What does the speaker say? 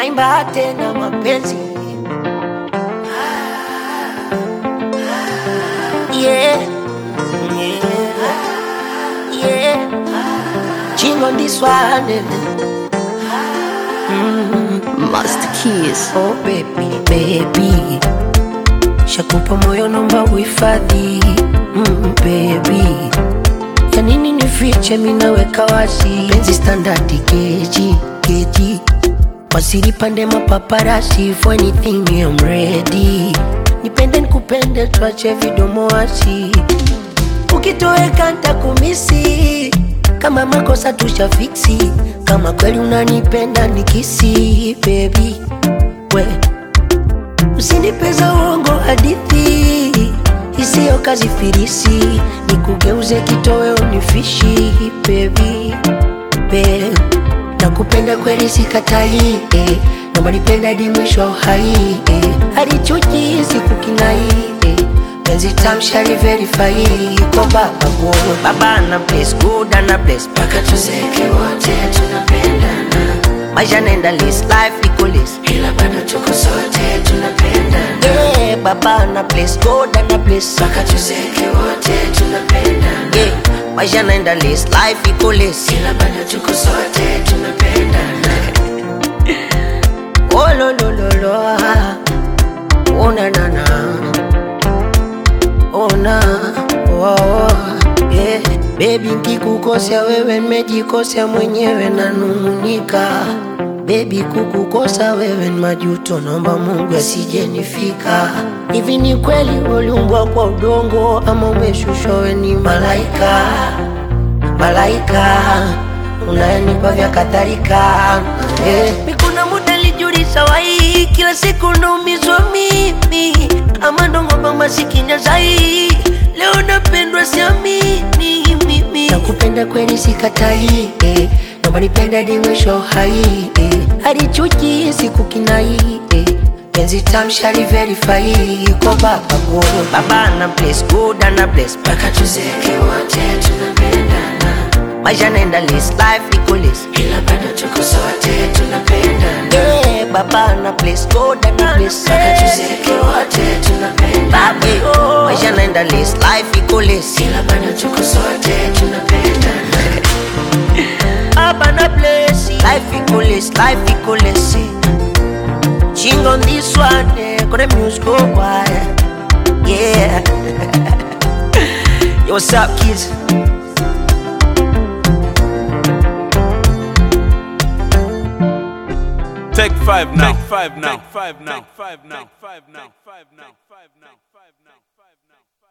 naimba tena mapenzi. Yeah, yeah, yeah. Ching on this one. Master Keys. Oh baby, baby, shakupa moyo nomba uhifadhi. Baby, ya nini nifiche minaweka wazi. Penzi standard keji, keji, wasiri pande mapaparasi. For anything I'm ready. Nipende nikupende tuache vidomo wazi. Ukitoweka nitakumisi. Kama makosa tushafiksi. Kama kweli unanipenda nikisi. Baby, we usinipeza uongo hadithi isiyo kazi firisi. Nikugeuze kitoweo nifishi. Baby, baby, nakupenda kweli sikatai. Naomba nipenda hadi mwisho wa uhai. Hadi chuki sikukinai. Penzi tamshari verify. Kwa baba God, baba na bless, good na bless. Paka tuzeke wote tunapendana. Maisha naenda list, life iko list. Ila bado tuko sote tunapendana. Yeah, baba na bless, God na bless. Paka tuzeke wote tunapendana. Yeah, maisha naenda list, life iko list. Ila bado tuko sote tunapendana. Oh lo lo lo lo, oh na na na, oh na, oh oh, yeah. Baby nkikukosea wewe nimejikosea mwenyewe nanung'unika. Baby kukukosa wewe ni majuto, naomba Mungu asije nifika. Hivi ni kweli uliumbwa kwa udongo ama umeshushwa wewe ni malaika? Malaika unayenipa vya kadhalika. Mikuna muda lijulisha wai. Kila siku naumizwa mimi. Ama ndongo masikini zai. Leo napendwa siamini mimi. Nakupenda kweli sikatai. Naomba nipenda hadi mwisho wa uhai. Hadi chuki sikukinai. Penzi tamshari verify. Kwa baba God, baba na bless, good na bless. Paka tuzeke wote tunapendana. Maisha naenda list, life iko list. Ila bado tuko sote tunapendana. Yeah, baba na bless, God na bless. Paka tuzeke wote tunapendana. Maisha naenda list, life iko list. Ila bado tuko sote tunapendana. Baba na bless, life iko list, life iko list. Ching on this one, gonna music go wild. Yeah. Yo, what's up, kids? Take five now. Take five now. Take five now. Take five now. Take five now. Take five now. Take five now.